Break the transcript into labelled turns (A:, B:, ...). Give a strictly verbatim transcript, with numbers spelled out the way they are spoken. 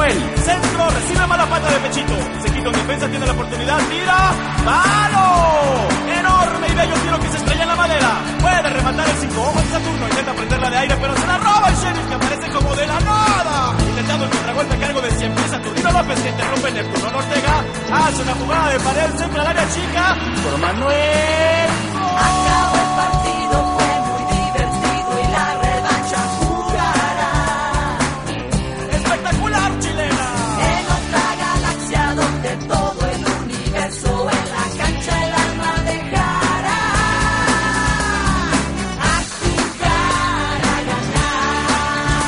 A: Manuel, centro, recibe mala pata de pechito. Se quita un defensa, tiene la oportunidad, tira. ¡Palo! Enorme y bello tiro que se estrella en la madera. Puede rematar el cinco. Ojo en Saturno, intenta prenderla de aire, pero se la roba el Sheriff, que aparece como de la nada. Intentando el contragolpe a cargo de cien pies. Saturnino López, que interrumpe Neptuno Ortega. Hace una jugada de pared, centro al área chica. Por Manuel. ¡Gol!